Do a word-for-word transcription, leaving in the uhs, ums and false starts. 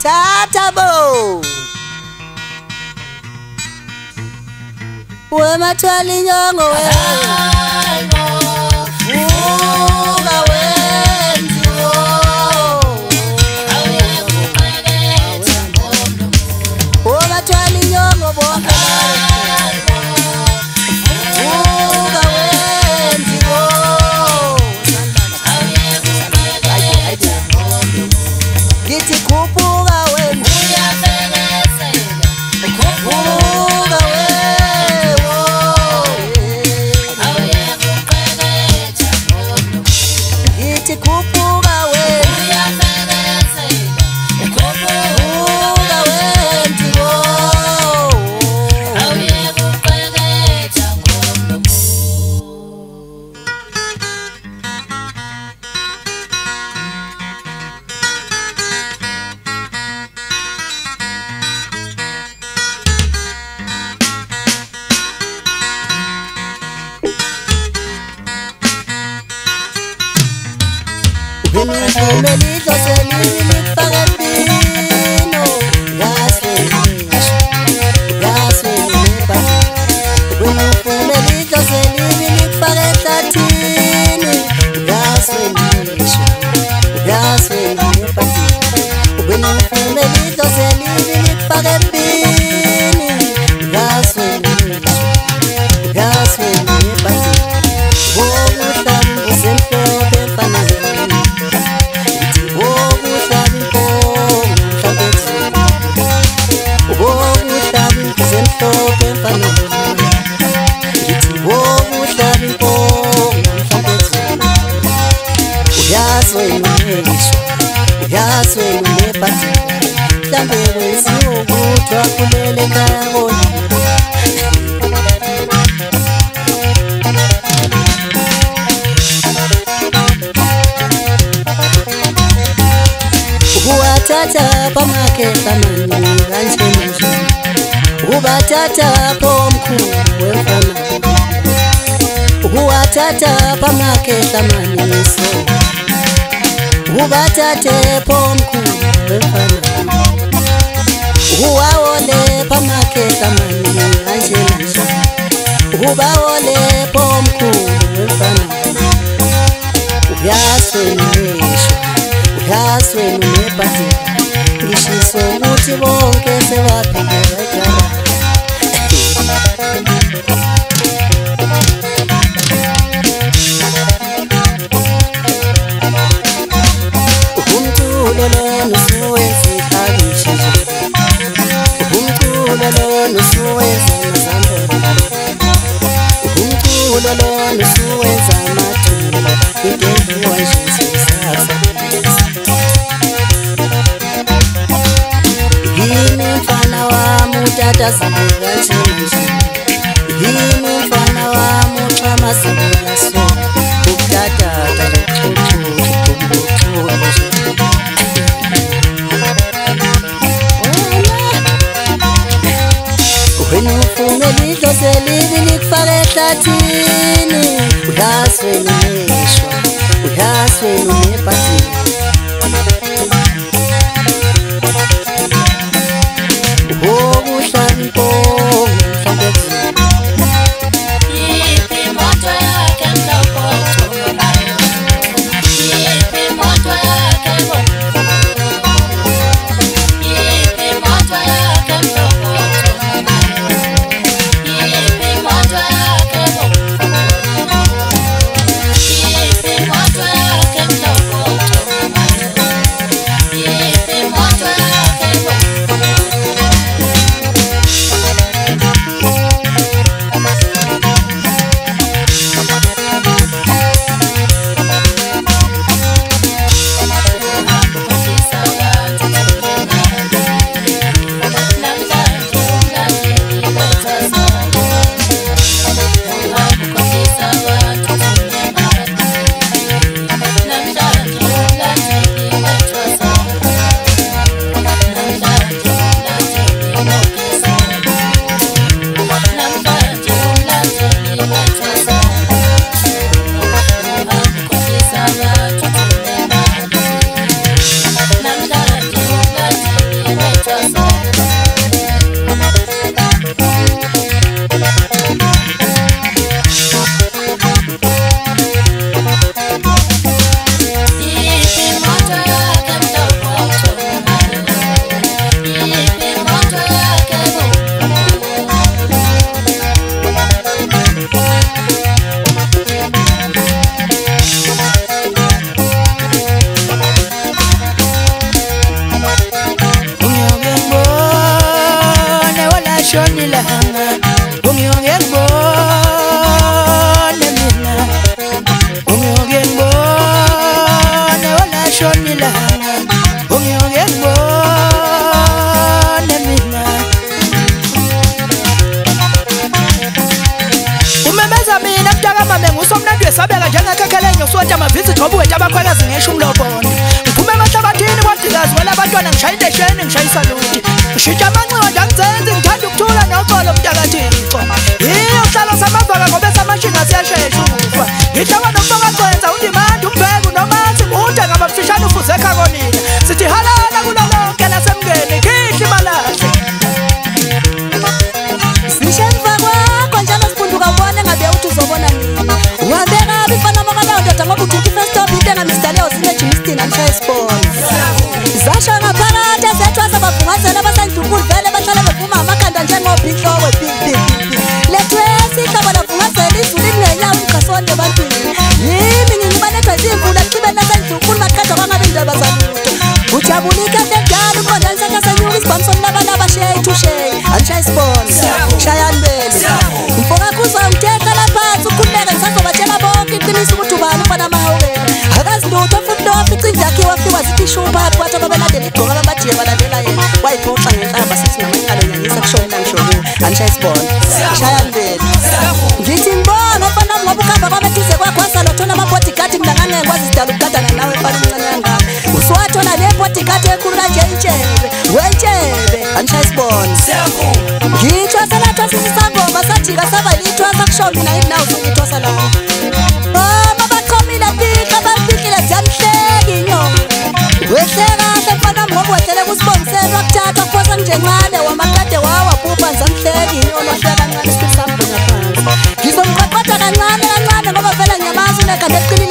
Tata bo we mathwala inyongo we uka wenziwo we mathwala inyongo bonke uka wenziwo ngithi khuphuka wena uyafekesela khuphuka wewo awuyakuqeketha ngithi khuphuka wena uyafekesela khuphuka wenziwo awuyakuqeketha Melito se lili pagatino Gaswe nisho Gaswe nipati Melito se lili pagatatini Gaswe nisho Gaswe nipati Melito se lili pagatini Gaswe nisho Gaswe nipati Wogu tabu sempo bepana Uyazwe unepati Mhlambe kwenziwa ukuthi wakhulele ekhaya kona Ukuwathatha pamaketha maningi kanjena nje Ukubathatha pomkhulu wemfana Ukuwathatha pamaketha maningi so Ubathathe pomkhulu wemfana Uwawole pamaketha maningi kanjena nje Ubawole pomkhulu wemfana Uyazwe nisho Uyazwe unepati Ngishiso ukuthi bonke sebaphila ekhaya Umculo lona usuwenza ikhalishizo Umculo lona usuwenza amazambolo Umculo lona usuwenza amathuba Intengiwa nje sisasa Yini mfana wami utata zibeka nje Yini mfana wami uchama zibeka so Ukutata tata Wena umelito selili likufaka ehlathini Uyazwe nisho Uyazwe unepati Ukuhlala impongo mhlambe Yiphi imoto yakhe mhlopotho nayo Yiphi imoto yakhe Yiphi imoto yakhe mhlopotho nayo Yiphi imoto yakhe Yiphi imoto yakhe mhlopotho Umeza mina mntaka mame ngusomnandi wesabeka njengekhekelenyo usonta amavizi jobu wethu abakhwekazi ngesho umlobona. Ngiphume emahlabathini kwadikazi wala abantwana ngishaya indesheni ngishaya isaluni. Ngishintsha amanxiwa njangizenzi ngithanda ukuthula noxolo mntaka Thixo. Yiyo uhlalo samavaka ngoba esamashinga siyashesha ufa. Ngihlaba nomfoka Gwenza undimanda umbheki nomanzi mude ngabamfishane ufuze ekhakonina. Sithi halala kulo lonke lasemngeni khihla imalahle. Sishemva kwakho njalo sifunduka ubone ngabe uthi uzobona nini. Wabeka bifana makala ndoda ngoba uthi first stop intenga Mister Leo sine Jimistin amshaya sport. Zasha ngaphakathi sethwasa bavungazela abasandukulu vele bahlala bevuma amakhanda njengobhihlowe big big big. Lethwesi ihlaba lavungazela izulu lingenyawo ingasonde ebantwini. Yimi ngingibanethwa izimvula kucibeni nasendukulu maqeda kwangabe indaba zalutho. Ujabulike ndedala uqonda nsaka senyuka isibhamso mlabalaba share to share amshaya sport. Shayani bese mfoka kuzwa ngithetha laphansi ukhululeke ngisazobatshela bonke iqiniso ukuthi ubani ufana mawe. Akazi lutho futhi wafica indakhi wafika zithi shuba kwathi ababelandela igqoka abajiye balandela yena wayiphoxa ngenhlamba sithi ngamanyalo nyanyisa kushona ngishoku amshaya sport. Shayani bese ngithi ngibona ufana ngoba ukhamba kwabethize kwakhwasa lothona amabodyguard mntangane ngikwazi sidala ukugadana nawe fana umncane kangaka. Uswathola le bodyguard ekhulula nje intshebe wentshebe amshaya sport. Ngitsho selatha sisangoma sajika sabalithwa sakushona mina nawo ngithwasa la. Mama baqhomile bika bafikile ziyamhleki inyongo. Wehleka sefana ngoba wehlele kusibongisela ukuthatha kuphosa njengancane wamakade wawa bhubha zamhleki inyongo hleka kancane sisambu ngaphansi. Ngizomqaqada kancane kancane ngoba vele ngiyamazi unekade